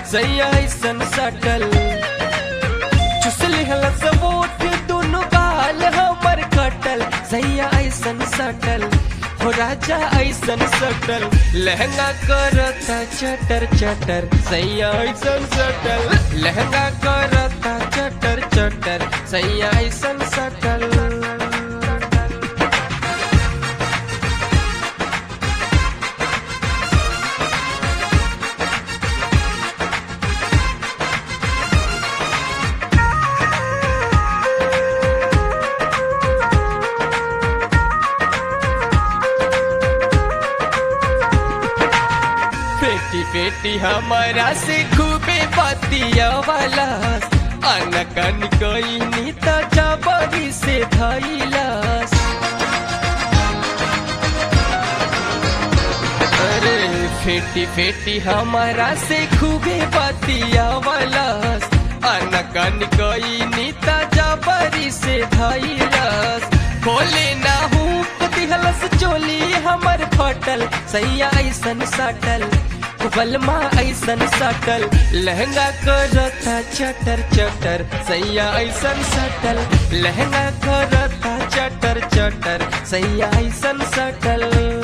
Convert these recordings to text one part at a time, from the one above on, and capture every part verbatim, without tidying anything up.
सैया ऐसन सटल चुसली हलस वोट दोनों गाल हमर कटल सैया ऐसन सटल हो राजा ऐसन सटल लहंगा करता चटर चटर सैया ऐसन सटल लहंगा करता चटर चटर सैया ऐसन सटल पेटी पेटी हमारा से खूबे बतिया वाला अनकन कोई नीता जबरी से धैलास अरे फेटी फेटी हमारा से खूबे बतिया वाला अनकन कोई नीता जबरी से धैलास खोले ना हूँ दिहलस चोली हमर फटल सैया ऐसन सटल बलमा ऐसन सटल लहंगा करता चटर चटर सैया ऐसन सटल लहंगा करता चटर चटर सैया ऐसन सटल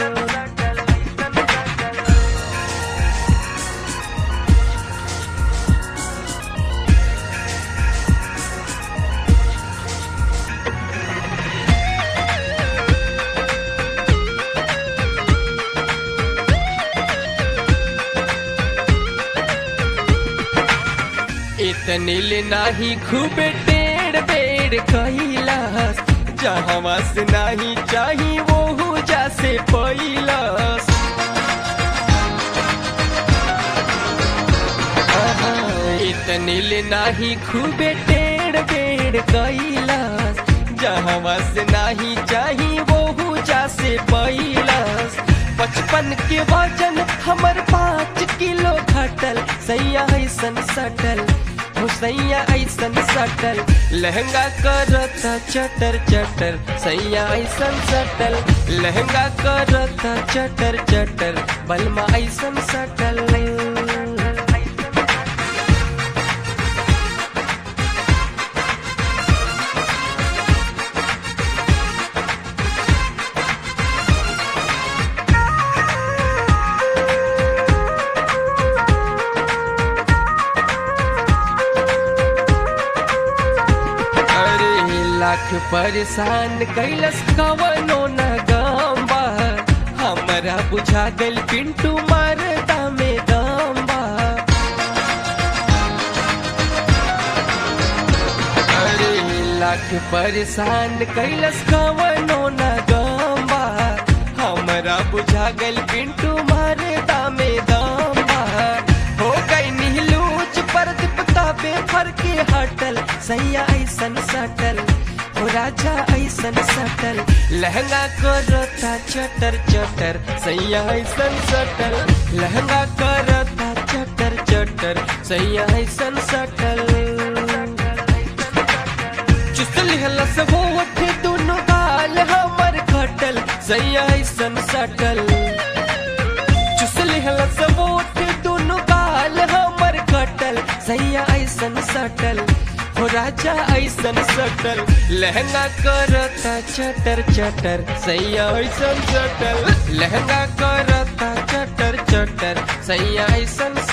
इतनिल नाही खूबे टेढ़ बेड़ कहिलास जहाँ से नहीं चाही वो जासे पैलास इतनिल नाही खूबे टेढ़ बेड़ कहिलास जहाँ से नहीं चाही वो जासे पैलास बचपन के वजन हमर पाँच किलो घटल सैया ऐसन सटल सैया ऐसन सटल लहंगा करता चटर चटर सैया ऐसन सटल लहंगा करता चटर चटर बलमा ऐसन सटल लाख परेशान कैलस कवनो न गम्बा हमरा बुझा गल पिंटू मरदा में दम्बा अरे लाख परेशान कैलस कवनो न गम्बा हमरा बुझा गल पिंटू मरदा में दम्बा हो गई नीलूच पर दिपता बेफर के हटल सैया ऐसन सटल हो राजा ऐसन सटल लहंगा करता चटर चटर सैया ऐसन सटल लहंगा करता चटर चटर सैया ऐसन सटल चुसली हलस होठ दोनों गाल हमर खटल सैया ऐसन सटल चुसली हलस होठ दोनों गाल हमर खटल सैया ऐसन सटल हो राजा ऐसन सटल लहंगा करता चटर चटर सैया ऐसन सटल लहंगा करता चटर चटर सैया ऐसन